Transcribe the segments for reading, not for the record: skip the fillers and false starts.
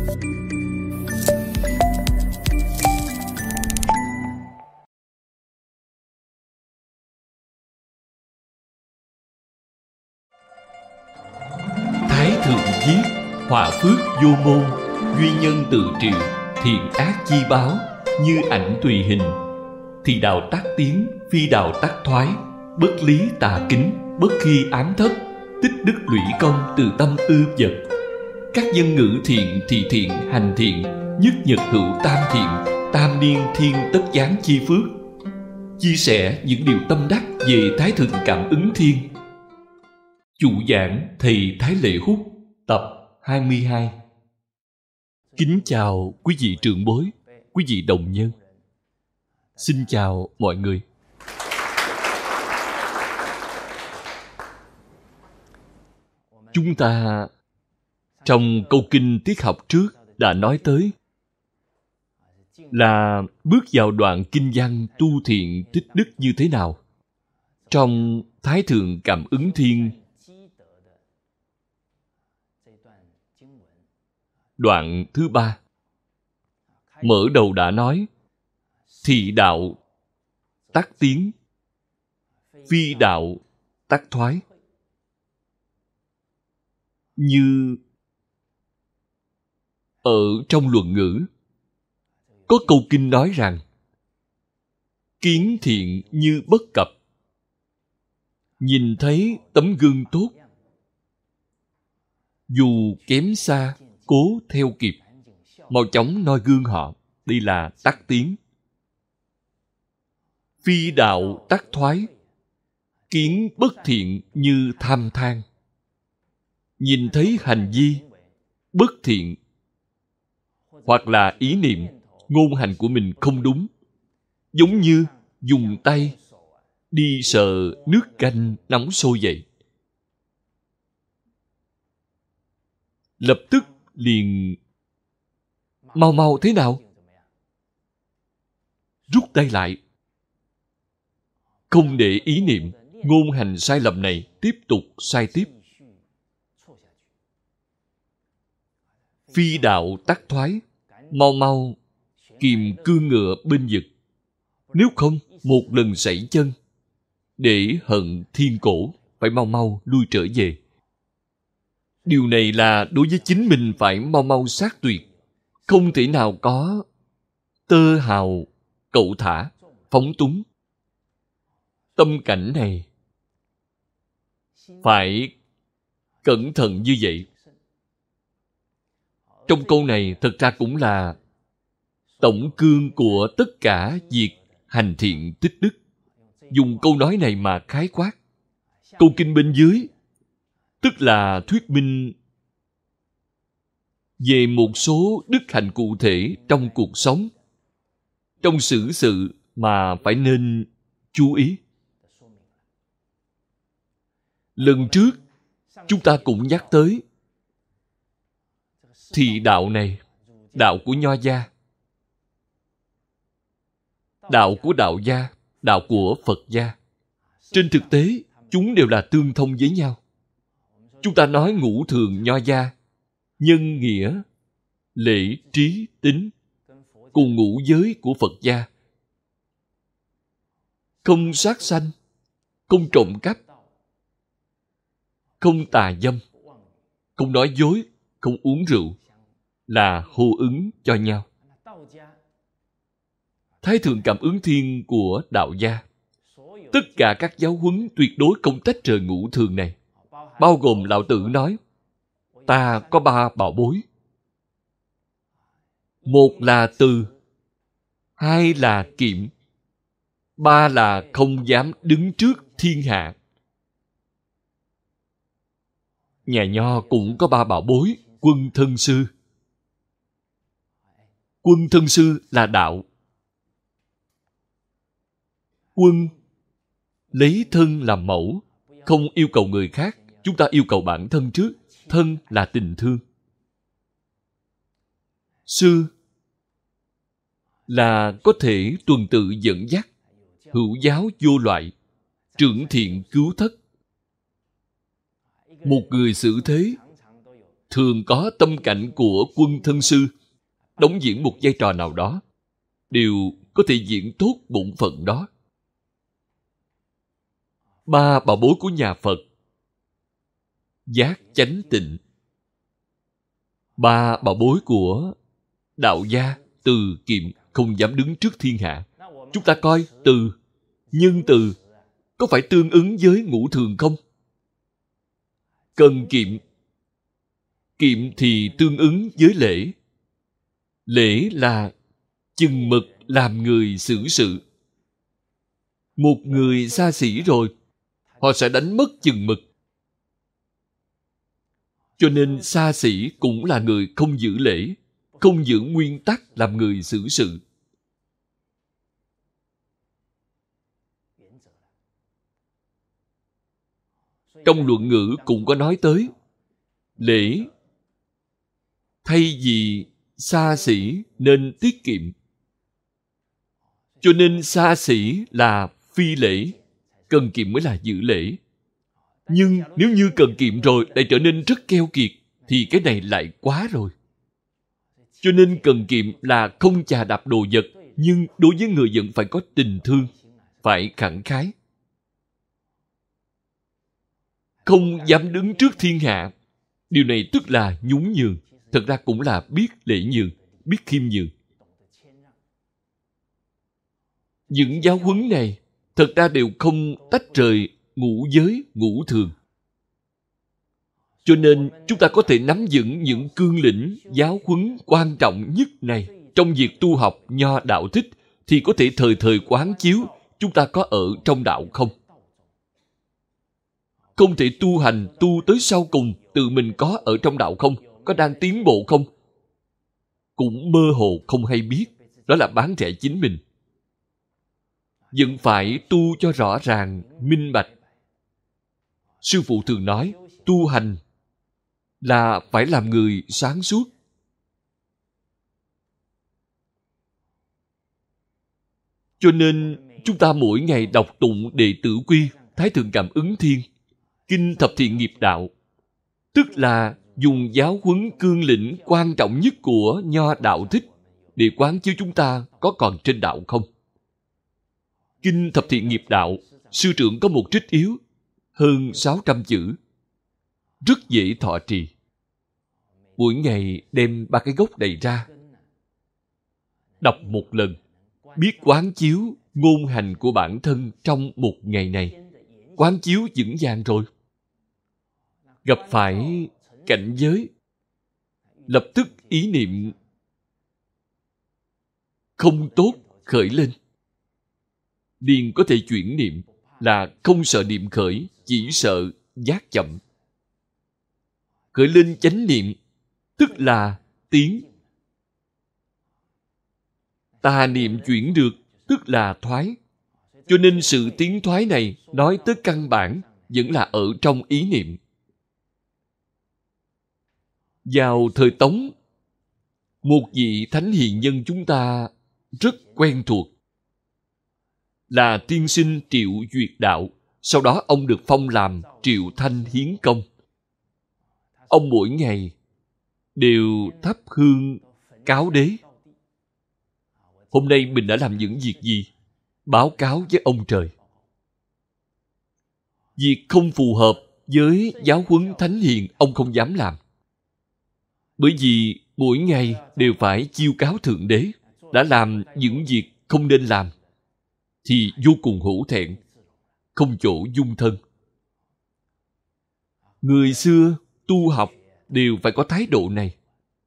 Thái thượng viết: họa phước vô môn, duy nhân tự triệu, thiện ác chi báo, như ảnh tùy hình. Thì đạo tác tiến, phi đạo tác thoái, bất lý tà kính, bất khi ám thất, tích đức lũy công từ tâm ư vật. Các nhân ngữ thiện thì thiện hành thiện, nhất nhật hữu tam thiện, tam niên thiên tất giáng chi phước. Chia sẻ những điều tâm đắc về Thái thượng cảm ứng thiên. Chủ giảng thầy Thái Lệ Hút, tập 22. Kính chào quý vị trưởng bối, quý vị đồng nhân. Xin chào mọi người. Chúng ta trong câu kinh tiết học trước đã nói tới là bước vào đoạn kinh văn tu thiện tích đức như thế nào. Trong Thái thượng cảm ứng thiên, đoạn thứ 3, mở đầu đã nói: thị đạo tác tiến, phi đạo tác thoái. Như ở trong luận ngữ có câu kinh nói rằng: kiến thiện như bất cập. Nhìn thấy tấm gương tốt, dù kém xa, cố theo kịp, mau chóng noi gương họ. Đây là tác tiến. Phi đạo tác thoái. Kiến bất thiện như tham than. Nhìn thấy hành vi bất thiện hoặc là ý niệm, ngôn hành của mình không đúng, giống như dùng tay đi sờ nước canh nóng sôi vậy, lập tức liền mau thế nào? Rút tay lại, không để ý niệm, ngôn hành sai lầm này tiếp tục sai tiếp. Phi đạo tác thoái. Mau kìm cương ngựa bên vực, nếu không một lần sẩy chân, để hận thiên cổ, phải mau lui trở về. Điều này là đối với chính mình phải mau sát tuyệt, không thể nào có tơ hào cẩu thả, phóng túng. Tâm cảnh này phải cẩn thận như vậy. Trong câu này thật ra cũng là tổng cương của tất cả việc hành thiện tích đức. Dùng câu nói này mà khái quát. Câu kinh bên dưới tức là thuyết minh về một số đức hạnh cụ thể trong cuộc sống, trong xử sự mà phải nên chú ý. Lần trước chúng ta cũng nhắc tới thì đạo này, đạo của Nho gia, đạo của Đạo gia, đạo của Phật gia, trên thực tế chúng đều là tương thông với nhau. Chúng ta nói ngũ thường Nho gia, nhân nghĩa, lễ trí tín, cùng ngũ giới của Phật gia. Không sát sanh, không trộm cắp, không tà dâm, không nói dối, không uống rượu, là hô ứng cho nhau. Thái thượng cảm ứng thiên của Đạo gia, tất cả các giáo huấn tuyệt đối không tách rời ngũ thường này, bao gồm Lão Tử nói: ta có 3 bảo bối. Một là từ, 2 là kiệm, 3 là không dám đứng trước thiên hạ. Nhà Nho cũng có 3 bảo bối: quân thân sư. Quân thân sư là đạo. Quân lấy thân làm mẫu, không yêu cầu người khác, chúng ta yêu cầu bản thân trước. Thân là tình thương. Sư là có thể tuần tự dẫn dắt, hữu giáo vô loại, trưởng thiện cứu thất. Một người xử thế thường có tâm cảnh của quân thân sư, đóng diễn một vai trò nào đó, đều có thể diễn tốt bổn phận đó. Ba bảo bối của nhà Phật: giác, chánh, tịnh. Ba bảo bối của đạo gia: từ, kiệm, không dám đứng trước thiên hạ. Chúng ta coi từ, nhân từ có phải tương ứng với ngũ thường không? Cần kiệm. Kiệm thì tương ứng với lễ. Lễ là chừng mực làm người xử sự. Một người xa xỉ rồi, họ sẽ đánh mất chừng mực. Cho nên xa xỉ cũng là người không giữ lễ, không giữ nguyên tắc làm người xử sự. Trong luận ngữ cũng có nói tới, lễ thay vì xa xỉ nên tiết kiệm. Cho nên xa xỉ là phi lễ, cần kiệm mới là giữ lễ. Nhưng nếu như cần kiệm rồi lại trở nên rất keo kiệt, thì cái này lại quá rồi. Cho nên cần kiệm là không chà đạp đồ vật, nhưng đối với người vẫn phải có tình thương, phải khẳng khái. Không dám đứng trước thiên hạ. Điều này tức là nhún nhường. Thật ra cũng là biết lễ nhường, biết khiêm nhường. Những giáo huấn này thật ra đều không tách rời ngũ giới, ngũ thường. Cho nên chúng ta có thể nắm vững những cương lĩnh giáo huấn quan trọng nhất này trong việc tu học Nho đạo thích, thì có thể thời thời quán chiếu chúng ta có ở trong đạo không. Không thể tu hành tu tới sau cùng tự mình có ở trong đạo không, có đang tiến bộ không, cũng mơ hồ không hay biết. Đó là bán rẻ chính mình. Vẫn phải tu cho rõ ràng, minh bạch. Sư phụ thường nói, tu hành là phải làm người sáng suốt. Cho nên chúng ta mỗi ngày đọc tụng Đệ Tử Quy, Thái Thượng Cảm Ứng Thiên, Kinh Thập Thiện Nghiệp Đạo, tức là dùng giáo huấn cương lĩnh quan trọng nhất của Nho đạo thích để quán chiếu chúng ta có còn trên đạo không. Kinh Thập Thiện Nghiệp Đạo, sư trưởng có một trích yếu, hơn 600 chữ, rất dễ thọ trì. Mỗi ngày đem 3 cái gốc này ra, đọc một lần, biết quán chiếu ngôn hành của bản thân trong một ngày này. Quán chiếu vững vàng rồi. Gặp phải cảnh giới, lập tức ý niệm không tốt khởi lên, liền có thể chuyển niệm, là không sợ niệm khởi, chỉ sợ giác chậm. Khởi lên chánh niệm, tức là tiến. Tà niệm chuyển được, tức là thoái. Cho nên sự tiến thoái này nói tới căn bản vẫn là ở trong ý niệm. Vào thời Tống, một vị thánh hiền nhân chúng ta rất quen thuộc là tiên sinh Triệu Duyệt Đạo. Sau đó ông được phong làm Triệu Thanh Hiến Công. Ông mỗi ngày đều thắp hương cáo đế. Hôm nay mình đã làm những việc gì? Báo cáo với ông trời. Việc không phù hợp với giáo huấn thánh hiền ông không dám làm. Bởi vì mỗi ngày đều phải chiêu cáo Thượng Đế, đã làm những việc không nên làm thì vô cùng hổ thẹn, không chỗ dung thân. Người xưa tu học đều phải có thái độ này.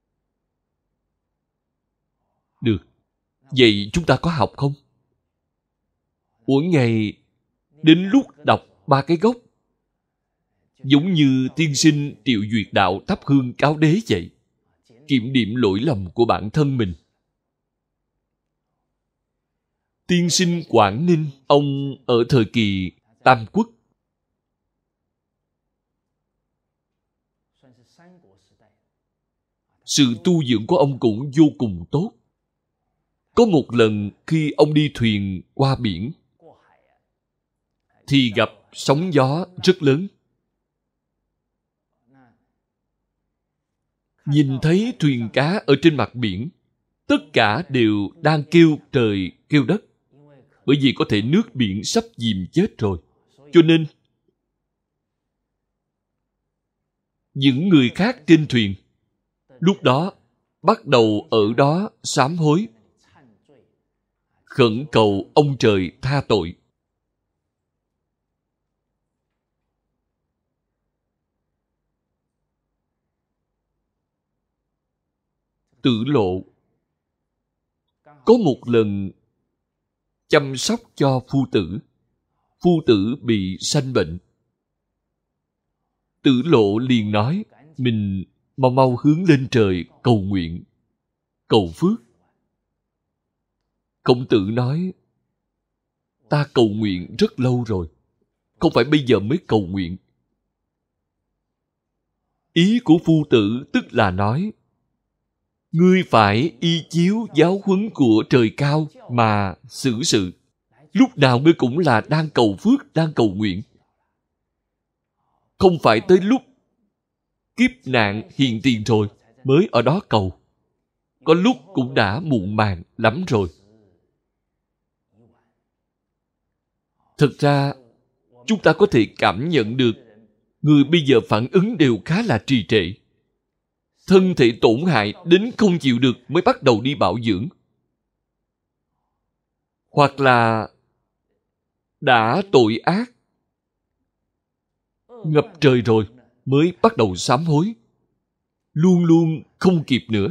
Được. Vậy chúng ta có học không? Mỗi ngày đến lúc đọc 3 cái gốc, giống như tiên sinh Triệu Duyệt Đạo thắp hương cáo đế vậy, kiểm điểm lỗi lầm của bản thân mình. Tiên sinh Quảng Ninh, ông ở thời kỳ Tam Quốc. Sự tu dưỡng của ông cũng vô cùng tốt. Có một lần khi ông đi thuyền qua biển, thì gặp sóng gió rất lớn. nhìn thấy thuyền cá ở trên mặt biển, tất cả đều đang kêu trời kêu đất, bởi vì có thể nước biển sắp chìm chết rồi. Cho nên những người khác trên thuyền lúc đó bắt đầu ở đó sám hối, khẩn cầu ông trời tha tội. Tử Lộ có một lần chăm sóc cho phu tử. Phu tử bị sanh bệnh. Tử Lộ liền nói, mình mau mau hướng lên trời cầu nguyện, cầu phước. Khổng Tử nói, ta cầu nguyện rất lâu rồi, không phải bây giờ mới cầu nguyện. Ý của phu tử tức là nói, ngươi phải y chiếu giáo huấn của trời cao mà xử sự. Lúc nào ngươi cũng là đang cầu phước, đang cầu nguyện. Không phải tới lúc kiếp nạn hiện tiền rồi mới ở đó cầu. Có lúc cũng đã muộn màng lắm rồi. Thực ra, chúng ta có thể cảm nhận được người bây giờ phản ứng đều khá là trì trệ. Thân thể tổn hại đến không chịu được mới bắt đầu đi bảo dưỡng. Hoặc là đã tội ác ngập trời rồi mới bắt đầu sám hối. Luôn luôn không kịp nữa.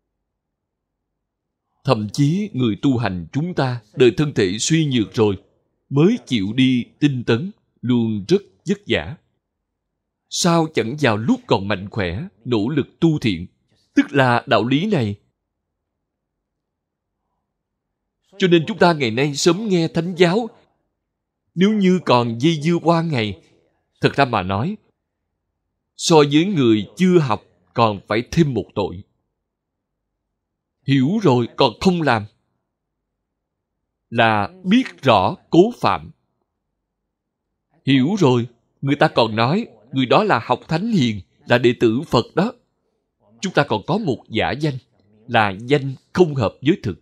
Thậm chí người tu hành chúng ta đợi thân thể suy nhược rồi mới chịu đi tinh tấn, luôn rất vất vả. Sao chẳng vào lúc còn mạnh khỏe, nỗ lực tu thiện? Tức là đạo lý này. Cho nên chúng ta ngày nay sớm nghe thánh giáo. Nếu như còn dây dưa qua ngày, thật ra mà nói, so với người chưa học còn phải thêm một tội. Hiểu rồi còn không làm là biết rõ cố phạm. Hiểu rồi, người ta còn nói người đó là học thánh hiền, là đệ tử Phật đó. Chúng ta còn có một giả danh, là danh không hợp với thực.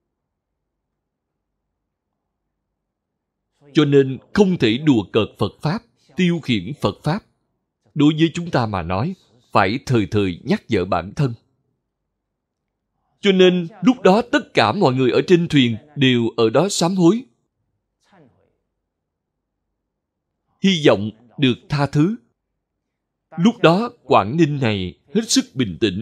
Cho nên không thể đùa cợt Phật Pháp, tiêu khiển Phật Pháp. Đối với chúng ta mà nói, phải thời thời nhắc nhở bản thân. Cho nên lúc đó tất cả mọi người ở trên thuyền đều ở đó sám hối. Hy vọng được tha thứ. Lúc đó Quảng Ninh này hết sức bình tĩnh.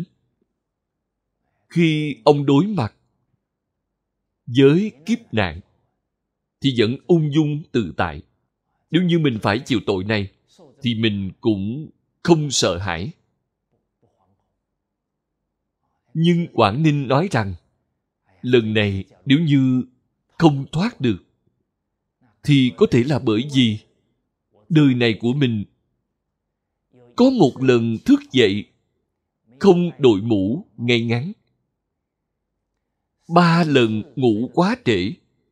Khi ông đối mặt với kiếp nạn thì vẫn ung dung tự tại. Nếu như mình phải chịu tội này thì mình cũng không sợ hãi. Nhưng Quảng Ninh nói rằng lần này nếu như không thoát được thì có thể là bởi vì đời này của mình có một lần thức dậy không đội mũ ngay ngắn, 3 lần ngủ quá trễ,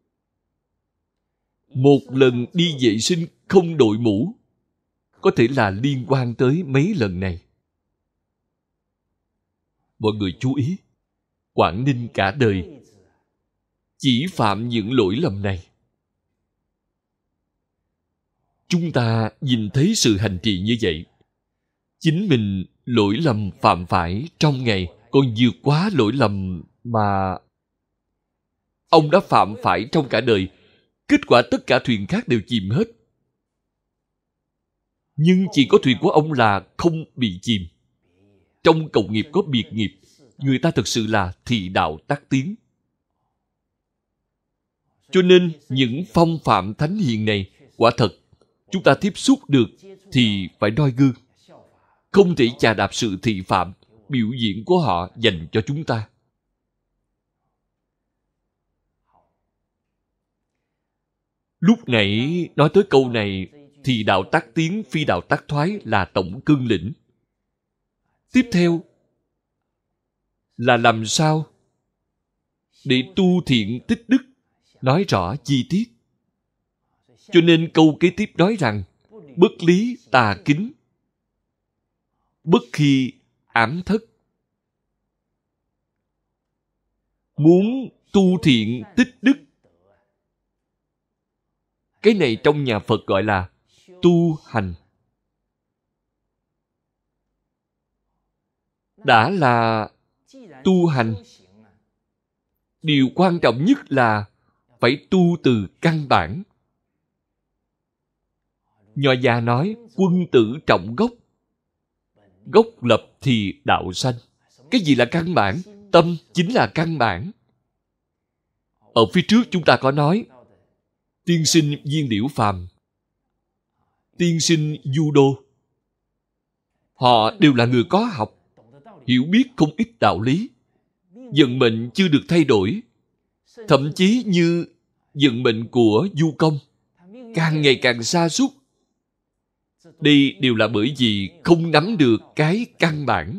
1 lần đi vệ sinh không đội mũ. Có thể là liên quan tới mấy lần này. Mọi người chú ý, Quảng Ninh cả đời chỉ phạm những lỗi lầm này. Chúng ta nhìn thấy sự hành trì như vậy, chính mình lỗi lầm phạm phải trong ngày còn vượt quá lỗi lầm mà ông đã phạm phải trong cả đời. Kết quả tất cả thuyền khác đều chìm hết. Nhưng chỉ có thuyền của ông là không bị chìm. Trong cộng nghiệp có biệt nghiệp, người ta thực sự là thị đạo tác tiến. Cho nên những phong phạm thánh hiền này, quả thật chúng ta tiếp xúc được thì phải noi gương. Không thể chà đạp sự thị phạm, biểu diễn của họ dành cho chúng ta. Lúc nãy nói tới câu này thì đạo tác tiến, phi đạo tác thoái là tổng cương lĩnh. Tiếp theo là làm sao để tu thiện tích đức, nói rõ chi tiết. Cho nên câu kế tiếp nói rằng bất lý tà kính, bất khi ám thất, muốn tu thiện tích đức. Cái này trong nhà Phật gọi là tu hành. Đã là tu hành, điều quan trọng nhất là phải tu từ căn bản. Nho gia nói quân tử trọng gốc, gốc lập thì đạo sanh. Cái gì là căn bản? Tâm chính là căn bản. Ở phía trước chúng ta có nói tiên sinh Viên Liễu Phàm, tiên sinh Du Đô, họ đều là người có học, hiểu biết không ít đạo lý. Vận mệnh chưa được thay đổi. Thậm chí như vận mệnh của Du Công càng ngày càng sa sút. Đây đều là bởi vì không nắm được cái căn bản.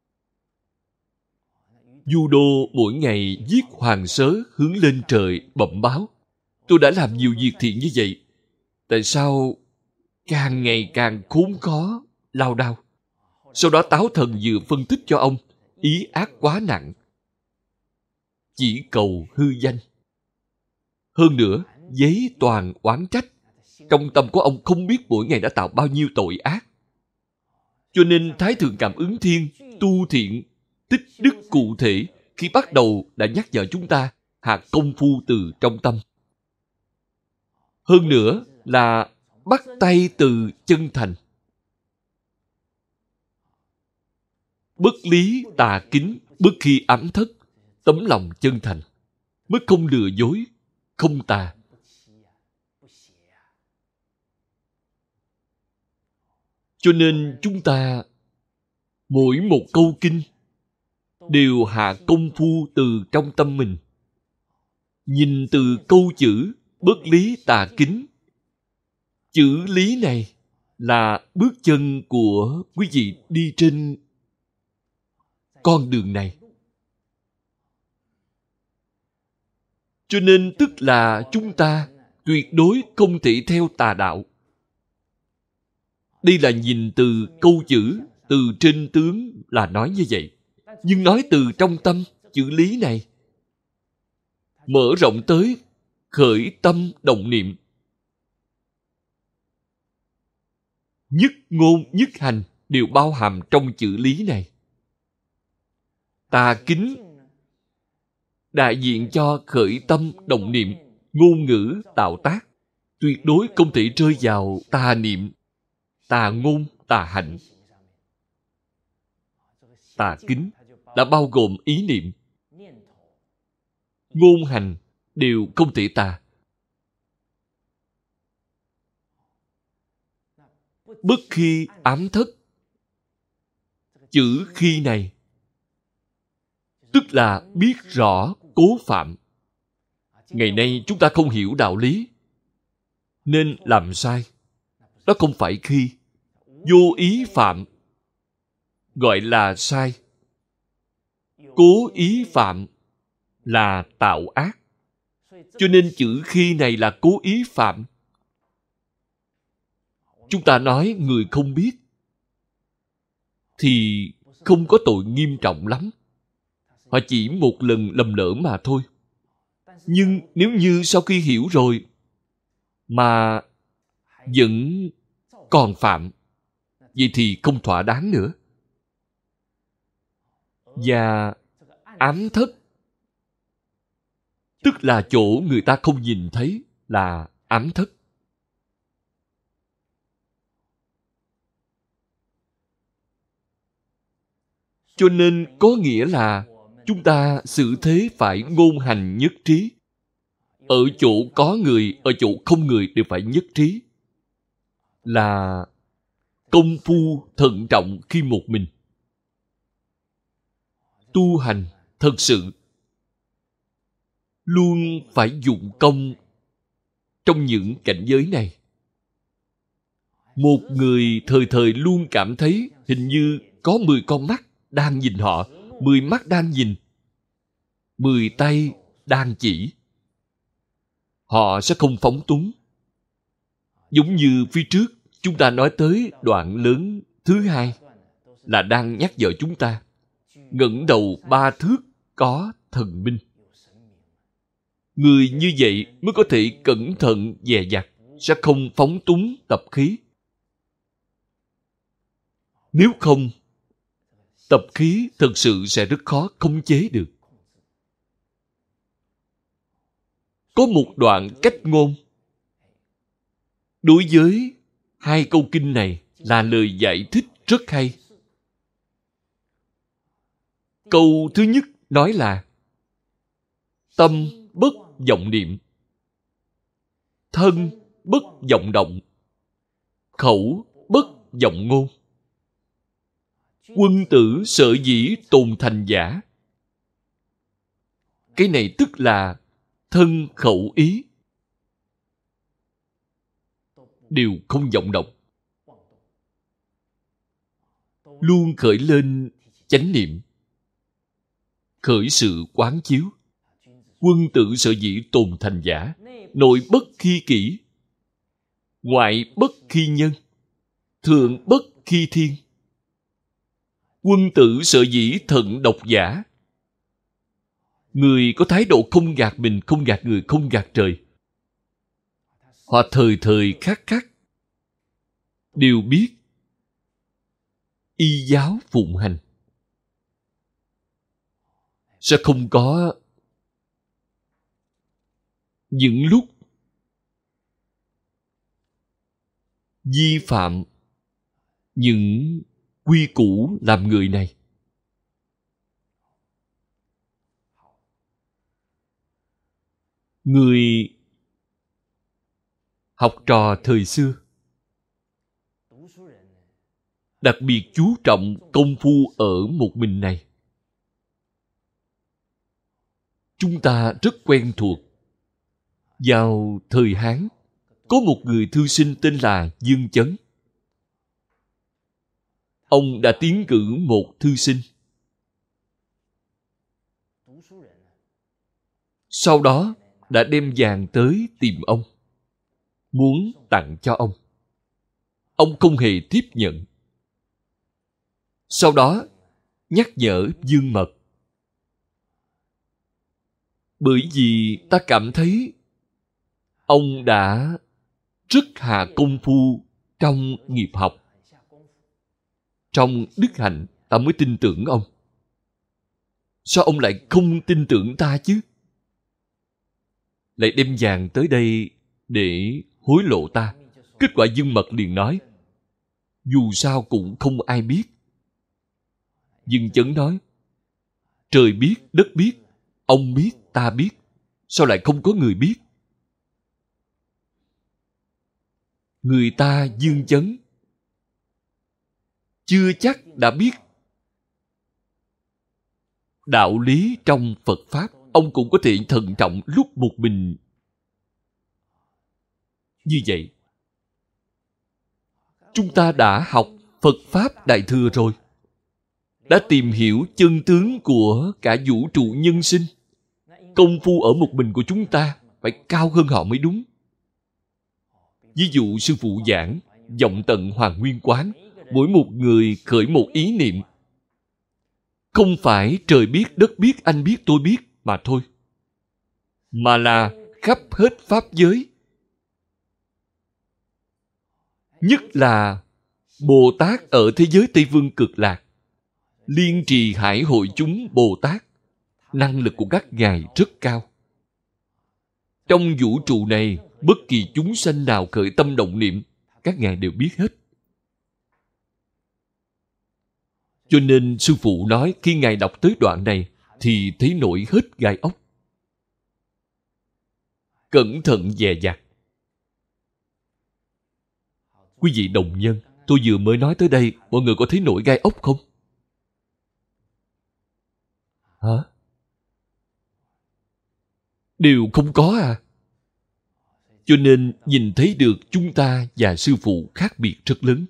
Du Đô mỗi ngày viết hoàng sớ hướng lên trời bẩm báo: tôi đã làm nhiều việc thiện như vậy, tại sao càng ngày càng khốn khó, lao đao? Sau đó Táo Thần vừa phân tích cho ông, ý ác quá nặng, chỉ cầu hư danh. Hơn nữa, giấy toàn oán trách. Trong tâm của ông không biết mỗi ngày đã tạo bao nhiêu tội ác. Cho nên Thái Thượng Cảm Ứng Thiên tu thiện, tích đức cụ thể khi bắt đầu đã nhắc nhở chúng ta hạ công phu từ trong tâm. Hơn nữa là bắt tay từ chân thành. Bất lý tà kính, bất khi ám thất, tấm lòng chân thành, mới không lừa dối, không tà. Cho nên chúng ta mỗi một câu kinh đều hạ công phu từ trong tâm mình. Nhìn từ câu chữ bất lý tà kính, chữ lý này là bước chân của quý vị đi trên con đường này. Cho nên tức là chúng ta tuyệt đối không thể theo tà đạo. Đây là nhìn từ câu chữ, từ trên tướng là nói như vậy. Nhưng nói từ trong tâm, chữ lý này mở rộng tới khởi tâm động niệm. Nhất ngôn nhất hành đều bao hàm trong chữ lý này. Tà kính đại diện cho khởi tâm động niệm, ngôn ngữ tạo tác. Tuyệt đối không thể rơi vào tà niệm, tà ngôn, tà hạnh. Tà kính đã bao gồm ý niệm, ngôn hành đều không thể tà. Bất khi ám thất, chữ khi này tức là biết rõ cố phạm. Ngày nay chúng ta không hiểu đạo lý nên làm sai. Đó không phải khi. Vô ý phạm gọi là sai. Cố ý phạm là tạo ác. Cho nên chữ khi này là cố ý phạm. Chúng ta nói người không biết thì không có tội nghiêm trọng lắm. Họ chỉ một lần lầm lỡ mà thôi. Nhưng nếu như sau khi hiểu rồi mà vẫn còn phạm, vậy thì không thỏa đáng nữa. Và ám thất tức là chỗ người ta không nhìn thấy là ám thất. Cho nên có nghĩa là chúng ta xử thế phải ngôn hành nhất trí. Ở chỗ có người, ở chỗ không người đều phải nhất trí. Là công phu thận trọng khi một mình. Tu hành thật sự luôn phải dụng công trong những cảnh giới này. Một người thời thời luôn cảm thấy hình như có 10 con mắt đang nhìn họ, 10 mắt đang nhìn, 10 tay đang chỉ. Họ sẽ không phóng túng. Giống như phía trước chúng ta nói tới đoạn lớn thứ hai là đang nhắc nhở chúng ta ngẩng đầu 3 thước có thần minh. Người như vậy mới có thể cẩn thận dè dặt, sẽ không phóng túng tập khí. Nếu không, tập khí thật sự sẽ rất khó khống chế được. Có một đoạn cách ngôn đối với hai câu kinh này là lời giải thích rất hay. Câu thứ nhất nói là tâm bất vọng niệm, thân bất vọng động, khẩu bất vọng ngôn. Quân tử sở dĩ tồn thành giả. Cái này tức là thân khẩu ý đều không vọng động, luôn khởi lên chánh niệm, khởi sự quán chiếu. Quân tử sở dĩ tồn thành giả, nội bất khi kỷ, ngoại bất khi nhân, thượng bất khi thiên. Quân tử sở dĩ thận độc giả. Người có thái độ không gạt mình, không gạt người, không gạt trời. Họ thời thời khắc khắc đều biết y giáo phụng hành, sẽ không có những lúc vi phạm những quy củ làm người này. Người học trò thời xưa đặc biệt chú trọng công phu ở một mình này. Chúng ta rất quen thuộc. Vào thời Hán, có một người thư sinh tên là Dương Chấn. Ông đã tiến cử một thư sinh. Sau đó đã đem vàng tới tìm ông, muốn tặng cho ông. Ông không hề tiếp nhận. Sau đó nhắc nhở Dương Mật. Bởi vì ta cảm thấy ông đã rất hạ công phu trong nghiệp học, trong đức hạnh, ta mới tin tưởng ông. Sao ông lại không tin tưởng ta chứ? Lại đem vàng tới đây để hối lộ ta. Kết quả Dương Mật liền nói, dù sao cũng không ai biết. Dương Chấn nói, trời biết, đất biết, ông biết, ta biết, sao lại không có người biết? Người ta Dương Chấn chưa chắc đã biết đạo lý trong Phật Pháp. Ông cũng có thể thận trọng lúc một mình như vậy. Chúng ta đã học Phật Pháp Đại Thừa rồi, đã tìm hiểu chân tướng của cả vũ trụ nhân sinh. Công phu ở một mình của chúng ta phải cao hơn họ mới đúng. Ví dụ sư phụ giảng vọng tận Hoàng Nguyên Quán, mỗi một người khởi một ý niệm, không phải trời biết, đất biết, anh biết, tôi biết mà thôi, mà là khắp hết pháp giới. Nhất là Bồ Tát ở thế giới Tây Phương Cực Lạc, Liên Trì Hải Hội chúng Bồ Tát, năng lực của các ngài rất cao. Trong vũ trụ này, bất kỳ chúng sanh nào khởi tâm động niệm, các ngài đều biết hết. Cho nên sư phụ nói, khi ngài đọc tới đoạn này thì thấy nổi hết gai ốc. Cẩn thận dè dặt. Quý vị đồng nhân, tôi vừa mới nói tới đây, mọi người có thấy nổi gai ốc không? Hả? Đều không có à? Cho nên nhìn thấy được chúng ta và sư phụ khác biệt rất lớn.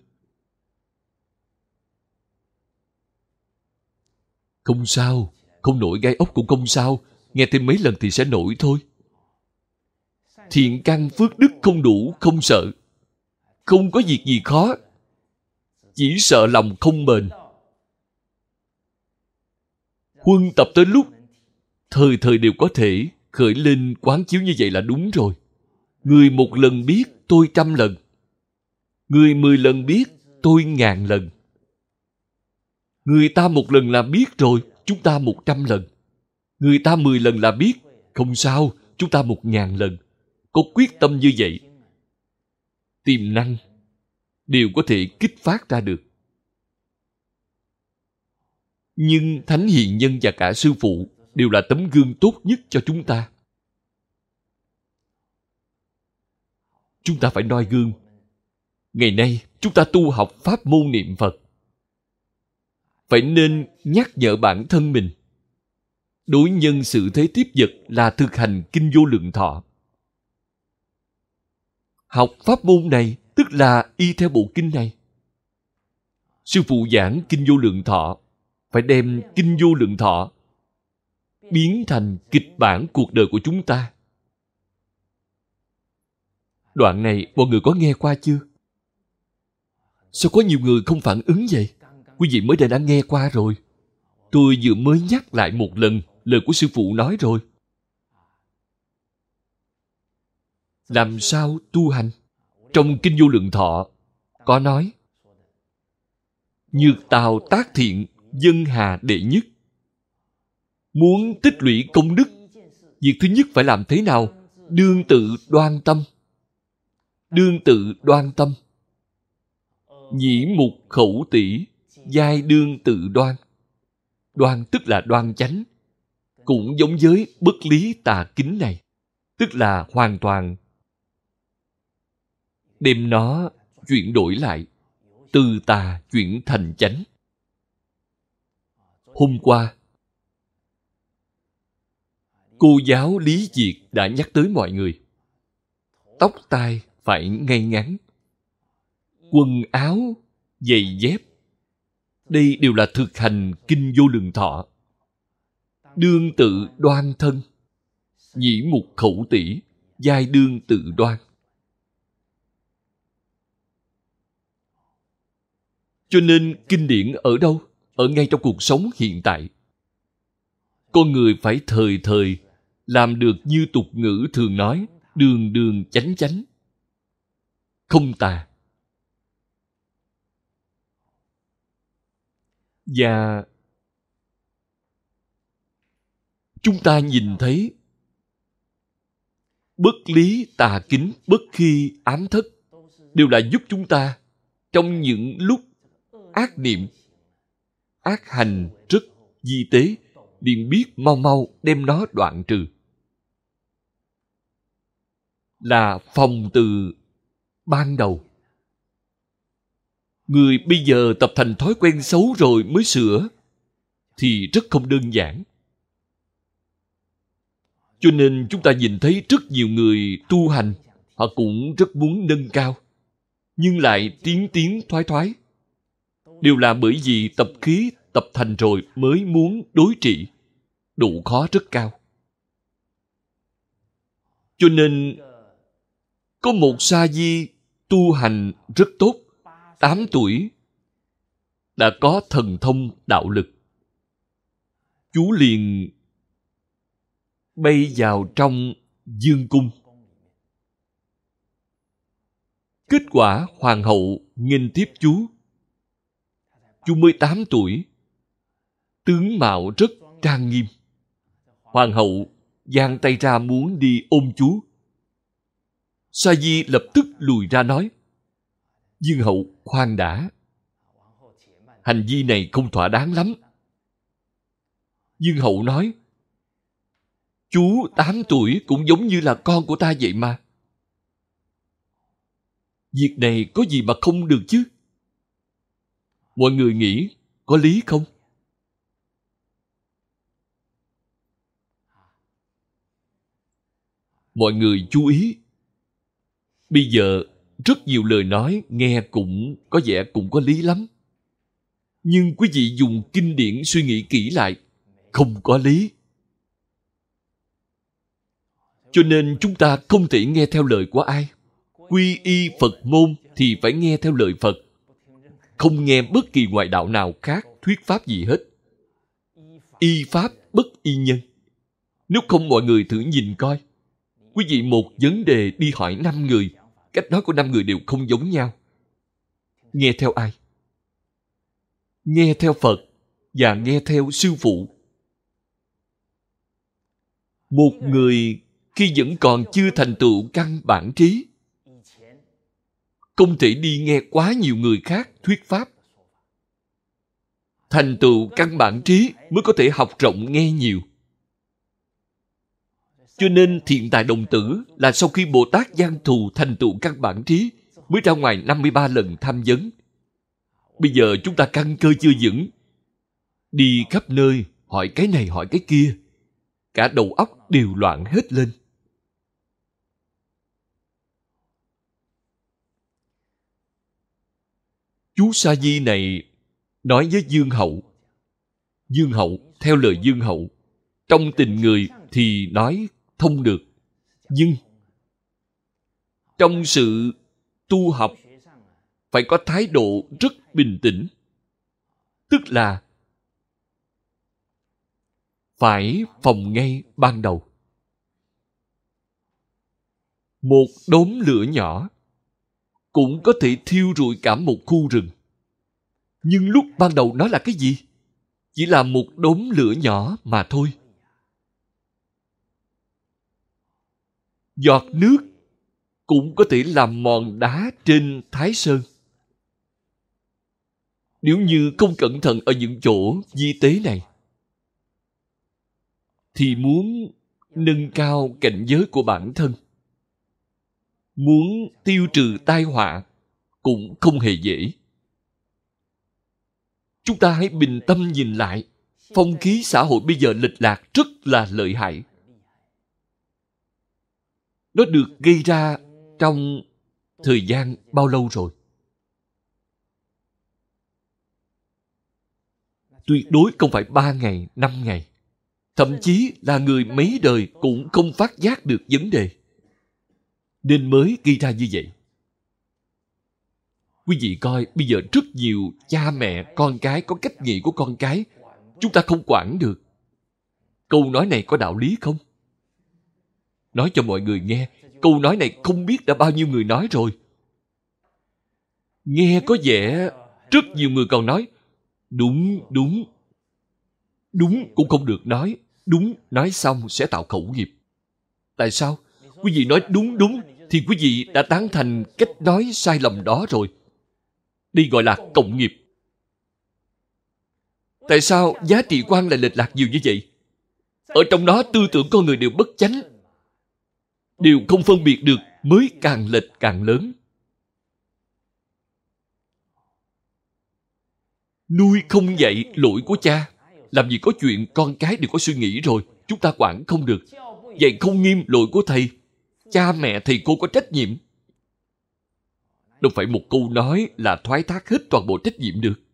Không sao, không nổi gai ốc cũng không sao, nghe thêm mấy lần thì sẽ nổi thôi. Thiện căn phước đức không đủ, không sợ. Không có việc gì khó, chỉ sợ lòng không bền. Huân tập tới lúc thời thời đều có thể khởi lên quán chiếu như vậy là đúng rồi. Người 1 lần biết, tôi 100 lần. Người 10 lần biết, tôi 1000 lần. Người ta 1 lần là biết rồi, chúng ta 100 lần. Người ta 10 lần là biết, không sao, chúng ta 1000 lần. Có quyết tâm như vậy, tiềm năng đều có thể kích phát ra được. Nhưng Thánh Hiền Nhân và cả Sư Phụ đều là tấm gương tốt nhất cho chúng ta. Chúng ta phải noi gương. Ngày nay, chúng ta tu học pháp môn niệm Phật, phải nên nhắc nhở bản thân mình. Đối nhân xử thế tiếp vật là thực hành Kinh Vô Lượng Thọ. Học pháp môn này tức là y theo bộ kinh này. Sư phụ giảng Kinh Vô Lượng Thọ, phải đem Kinh Vô Lượng Thọ biến thành kịch bản cuộc đời của chúng ta. Đoạn này mọi người có nghe qua chưa? Sao có nhiều người không phản ứng vậy? Quý vị mới đã nghe qua rồi. Tôi vừa mới nhắc lại một lần lời của sư phụ nói rồi. Làm sao tu hành? Trong Kinh Vô Lượng Thọ có nói: nhược tào tác thiện, dân hà đệ nhất. Muốn tích lũy công đức, việc thứ nhất phải làm thế nào? Đương tự đoan tâm. Đương tự đoan tâm. Nhĩ mục khẩu tỷ, giai đương tự đoan. Đoan tức là đoan chánh, cũng giống với bất lý tà kính này, tức là hoàn toàn đem nó chuyển đổi lại, từ tà chuyển thành chánh. Hôm qua, cô giáo Lý Diệt đã nhắc tới mọi người. Tóc tai phải ngay ngắn, quần áo, giày dép, đây đều là thực hành Kinh Vô Lượng Thọ. Đương tự đoan thân, nhĩ mục khẩu tỷ, giai đương tự đoan. Cho nên kinh điển ở đâu? Ở ngay trong cuộc sống hiện tại. Con người phải thời thời làm được như tục ngữ thường nói, đường đường chánh chánh, không tà. Và chúng ta nhìn thấy bất lý tà kính, bất khi ám thất đều là giúp chúng ta trong những lúc ác niệm, ác hành rất vi tế, liền biết mau mau đem nó đoạn trừ. Là phòng từ ban đầu. Người bây giờ tập thành thói quen xấu rồi mới sửa thì rất không đơn giản. Cho nên chúng ta nhìn thấy rất nhiều người tu hành, họ cũng rất muốn nâng cao, nhưng lại tiến thoái thoái. Đều là bởi vì tập khí tập thành rồi mới muốn đối trị, độ khó rất cao. Cho nên có một sa di tu hành rất tốt, 8 tuổi đã có thần thông đạo lực. Chú liền bay vào trong dương cung. Kết quả hoàng hậu nghênh tiếp chú. Chú mới 8 tuổi, tướng mạo rất trang nghiêm. Hoàng hậu giang tay ra muốn đi ôm chú. Sa di lập tức lùi ra nói: Dương hậu khoan đã, hành vi này không thỏa đáng lắm. Dương hậu nói: Chú 8 tuổi cũng giống như là con của ta vậy mà. Việc này có gì mà không được chứ? Mọi người nghĩ có lý không? Mọi người chú ý. Bây giờ rất nhiều lời nói nghe cũng có vẻ cũng có lý lắm. Nhưng quý vị dùng kinh điển suy nghĩ kỹ lại, không có lý. Cho nên chúng ta không thể nghe theo lời của ai. Quy y Phật môn thì phải nghe theo lời Phật, không nghe bất kỳ ngoại đạo nào khác thuyết pháp gì hết. Y pháp bất y nhân. Nếu không mọi người thử nhìn coi. Quý vị một vấn đề đi hỏi 5 người, cách nói của 5 người đều không giống nhau. Nghe theo ai? Nghe theo Phật và nghe theo sư phụ. Một người khi vẫn còn chưa thành tựu căn bản trí, không thể đi nghe quá nhiều người khác thuyết pháp. Thành tựu căn bản trí mới có thể học rộng nghe nhiều. Cho nên Thiện Tài Đồng Tử là sau khi Bồ Tát Giang Thù thành tựu căn bản trí mới ra ngoài 53 lần tham vấn. Bây giờ chúng ta căn cơ chưa vững, đi khắp nơi hỏi cái này hỏi cái kia, cả đầu óc đều loạn hết lên. Chú Sa Di này nói với Dương Hậu. Dương Hậu, theo lời Dương Hậu, trong tình người thì nói thông được, nhưng trong sự tu học phải có thái độ rất bình tĩnh. Tức là phải phòng ngay ban đầu. Một đốm lửa nhỏ cũng có thể thiêu rụi cả một khu rừng. Nhưng lúc ban đầu nó là cái gì? Chỉ là một đốm lửa nhỏ mà thôi. Giọt nước cũng có thể làm mòn đá trên Thái Sơn. Nếu như không cẩn thận ở những chỗ vi tế này, thì muốn nâng cao cảnh giới của bản thân, muốn tiêu trừ tai họa cũng không hề dễ. Chúng ta hãy bình tâm nhìn lại, phong khí xã hội bây giờ lệch lạc rất là lợi hại. Nó được gây ra trong thời gian bao lâu rồi? Tuyệt đối không phải 3 ngày, 5 ngày. Thậm chí là người mấy đời cũng không phát giác được vấn đề, nên mới gây ra như vậy. Quý vị coi, bây giờ rất nhiều cha mẹ, con cái có cách nghĩ của con cái, chúng ta không quản được. Câu nói này có đạo lý không? Nói cho mọi người nghe, câu nói này không biết đã bao nhiêu người nói rồi. Nghe có vẻ rất nhiều người còn nói đúng, đúng. Đúng cũng không được nói. Đúng nói xong sẽ tạo khẩu nghiệp. Tại sao? Quý vị nói đúng đúng thì quý vị đã tán thành cách nói sai lầm đó rồi. Đây gọi là cộng nghiệp. Tại sao giá trị quan lại lệch lạc nhiều như vậy? Ở trong đó tư tưởng con người đều bất chánh, đều không phân biệt được, mới càng lệch càng lớn. Nuôi không dạy lỗi của cha. Làm gì có chuyện con cái đều có suy nghĩ rồi, chúng ta quản không được. Dạy không nghiêm lỗi của thầy. Cha mẹ thầy cô có trách nhiệm. Đâu phải một câu nói là thoái thác hết toàn bộ trách nhiệm được.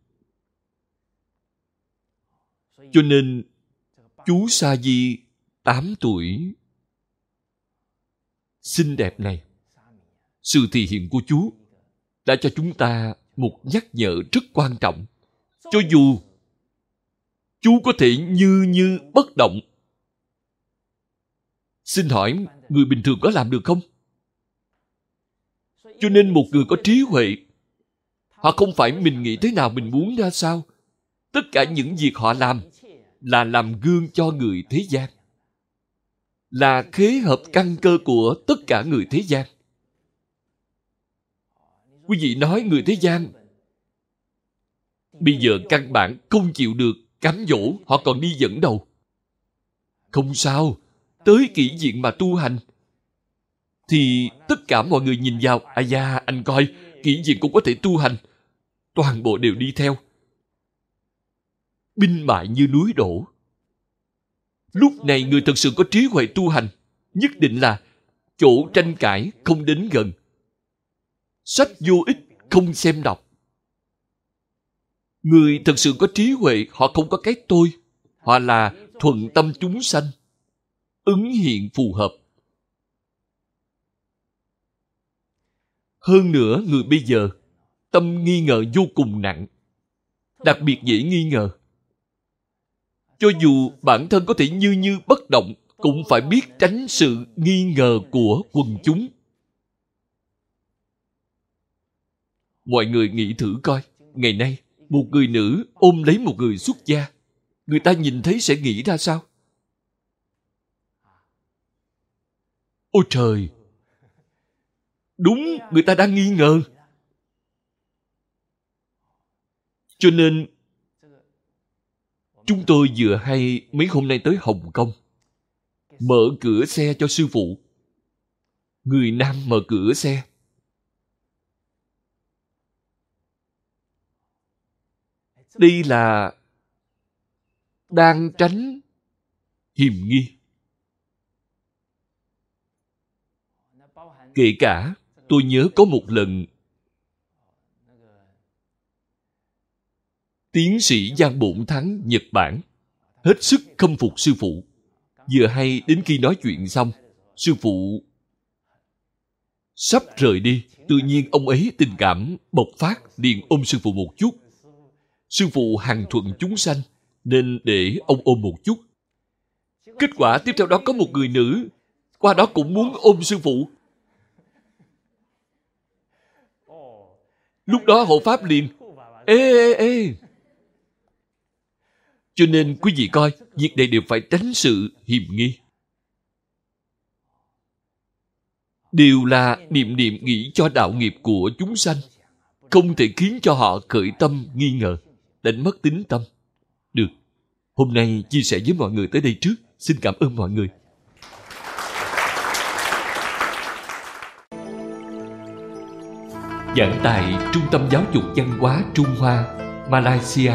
Cho nên chú Sa Di 8 tuổi xinh đẹp này, sự thể hiện của chú đã cho chúng ta một nhắc nhở rất quan trọng. Cho dù chú có thể như bất động, xin hỏi người bình thường có làm được không? Cho nên một người có trí huệ, họ không phải mình nghĩ thế nào mình muốn ra sao. Tất cả những việc họ làm là làm gương cho người thế gian, là khế hợp căn cơ của tất cả người thế gian. Quý vị nói người thế gian bây giờ căn bản không chịu được cám dỗ, họ còn đi dẫn đầu. Không sao, tới kỷ diện mà tu hành thì tất cả mọi người nhìn vào, à da, anh coi, kỷ diện cũng có thể tu hành. Toàn bộ đều đi theo. Binh bại như núi đổ. Lúc này người thật sự có trí huệ tu hành, nhất định là chỗ tranh cãi không đến gần, sách vô ích không xem đọc. Người thật sự có trí huệ, họ không có cái tôi, họ là thuận tâm chúng sanh, ứng hiện phù hợp. Hơn nữa, người bây giờ tâm nghi ngờ vô cùng nặng, đặc biệt dễ nghi ngờ. Cho dù bản thân có thể như bất động, cũng phải biết tránh sự nghi ngờ của quần chúng. Mọi người nghĩ thử coi, ngày nay một người nữ ôm lấy một người xuất gia, người ta nhìn thấy sẽ nghĩ ra sao? Ôi trời! Đúng, người ta đang nghi ngờ. Cho nên chúng tôi vừa hay mấy hôm nay tới Hồng Kông, mở cửa xe cho sư phụ. Người nam mở cửa xe. Đây là đang tránh hiềm nghi. Kể cả tôi nhớ có một lần tiến sĩ Giang Bổn Thắng Nhật Bản hết sức khâm phục sư phụ. Vừa hay đến khi nói chuyện xong, sư phụ sắp rời đi, tự nhiên ông ấy tình cảm bộc phát, liền ôm sư phụ một chút. Sư phụ hằng thuận chúng sanh nên để ông ôm một chút. Kết quả tiếp theo đó có một người nữ qua đó cũng muốn ôm sư phụ. Lúc đó hộ pháp liền ê. Cho nên quý vị coi, việc này đều phải tránh sự hiềm nghi. Đều là niệm nghĩ cho đạo nghiệp của chúng sanh, không thể khiến cho họ khởi tâm nghi ngờ, đánh mất tín tâm. Được, hôm nay chia sẻ với mọi người tới đây trước. Xin cảm ơn mọi người. Giảng tại Trung tâm Giáo dục Văn hóa Trung Hoa, Malaysia.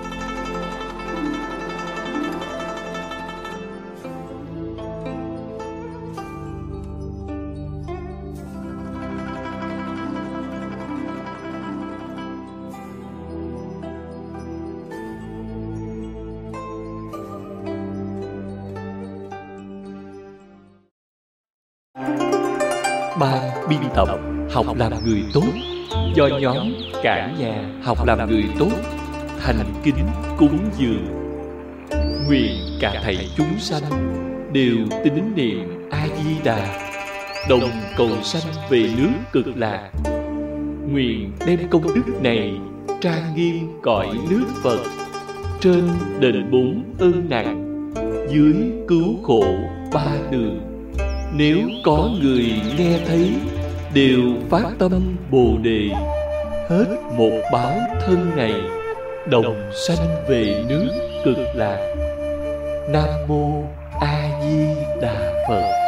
Ban biên tập Học làm người tốt do nhóm Cả nhà học làm người tốt thành kính cúng dường. Nguyện cả thảy chúng sanh đều tín niệm A Di Đà, đồng cầu sanh về nước Cực Lạc. Nguyện đem công đức này trang nghiêm cõi nước Phật, trên đền bốn ơn nặng, dưới cứu khổ ba đường. Nếu có người nghe thấy đều phát tâm Bồ Đề, hết một báo thân này, đồng sanh về nước Cực Lạc. Nam mô A Di Đà Phật.